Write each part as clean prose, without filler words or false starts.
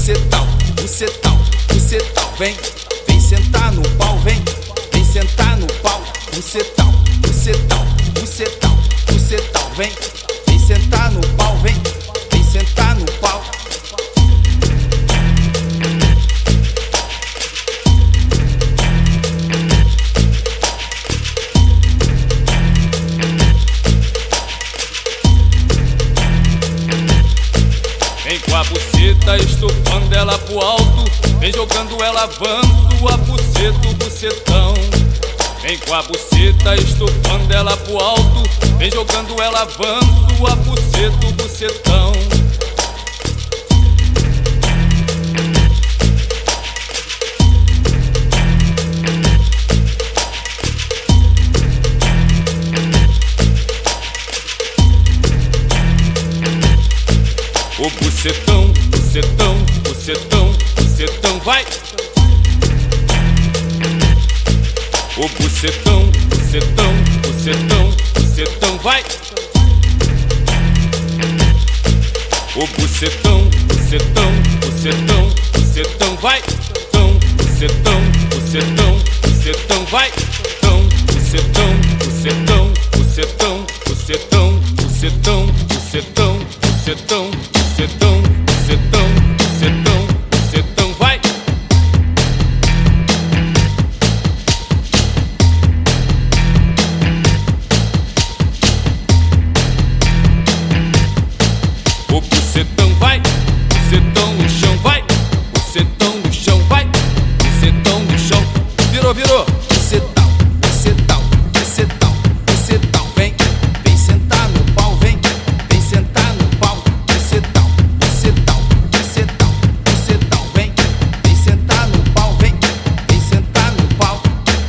bucetão, bucetão, bucetão, vem, vem sentar no pau, vem, vem sentar no pau, bucetão, bucetão, bucetão, bucetão, vem, vem sentar no pau, vem, vem sentar no pau. Vem com a buceta, estufando ela pro alto, vem jogando ela avanço, a buceta, o bucetão. Vem com a buceta, estufando ela pro alto, vem jogando ela avanço, a buceta, o bucetão. O bucetão, bucetão, bucetão, bucetão, vai! O bucetão, bucetão, bucetão, bucetão, vai! O bucetão, bucetão, bucetão, bucetão, vai! Tão, bucetão, bucetão, bucetão, vai! Tão, bucetão, bucetão, bucetão, bucetão, bucetão, bucetão, bucetão, bucetão, bucetão, bucetão, bucetão, vai! O bucetão vai, bucetão no chão, vai! Bucetão no chão, vai! Bucetão no chão, virou, virou! Bucetão, bucetão, bucetão, bucetão, vem, vem sentar no pau, vem, vem sentar no pau, bucetão, bucetão, bucetão, bucetão, vem, vem sentar no pau, vem, vem sentar no pau.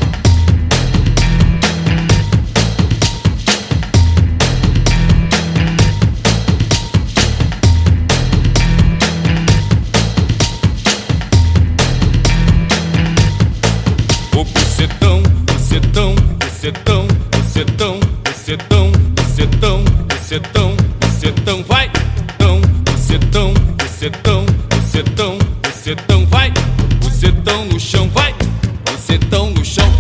O bucetão, bucetão, bucetão, bucetão, bucetão, bucetão, bucetão, bucetão, vai! Tão, bucetão, bucetão, bucetão, bucetão, vai! Bucetão no chão, vai! Bucetão no chão.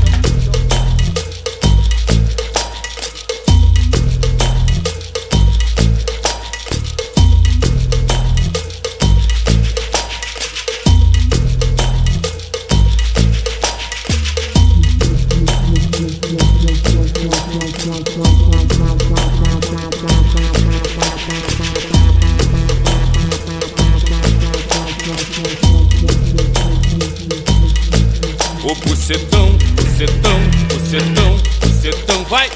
O bucetão, bucetão, bucetão, bucetão, vai!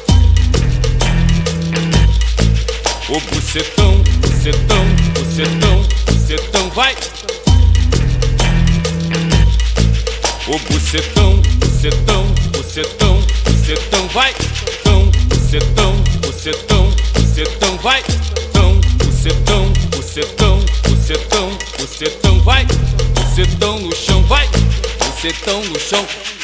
O bucetão, bucetão, bucetão, bucetão, vai! O bucetão, bucetão, bucetão, bucetão, vai! Tão, bucetão, bucetão, bucetão, vai! Tão, bucetão, bucetão, bucetão, bucetão, vai! Bucetão no chão, vai! Bucetão no chão.